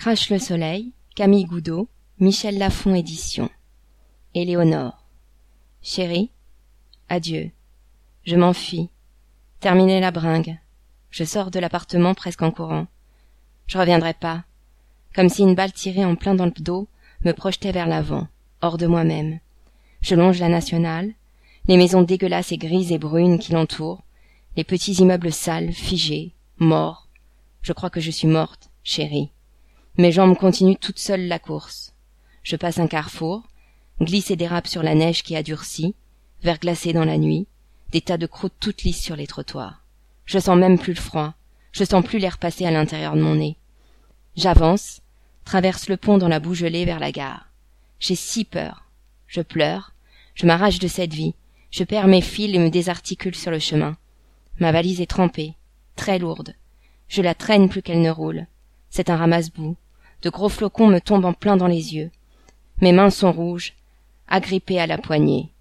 Crache le soleil, Camille Goudot, Michel Lafon édition. Éléonore. Chérie, adieu. Je m'enfuis. Terminé la bringue. Je sors de l'appartement presque en courant. Je reviendrai pas. Comme si une balle tirée en plein dans le dos me projetait vers l'avant, hors de moi-même. Je longe la nationale, les maisons dégueulasses et grises et brunes qui l'entourent, les petits immeubles sales, figés, morts. Je crois que je suis morte, chérie. Mes jambes continuent toutes seules la course. Je passe un carrefour, glisse et dérape sur la neige qui a durci, verglacée dans la nuit, des tas de croûtes toutes lisses sur les trottoirs. Je sens même plus le froid, je sens plus l'air passer à l'intérieur de mon nez. J'avance, traverse le pont dans la boue gelée vers la gare. J'ai si peur. Je pleure, je m'arrache de cette vie, je perds mes fils et me désarticule sur le chemin. Ma valise est trempée, très lourde. Je la traîne plus qu'elle ne roule. C'est un ramasse-boue. De gros flocons me tombent en plein dans les yeux. Mes mains sont rouges, agrippées à la poignée.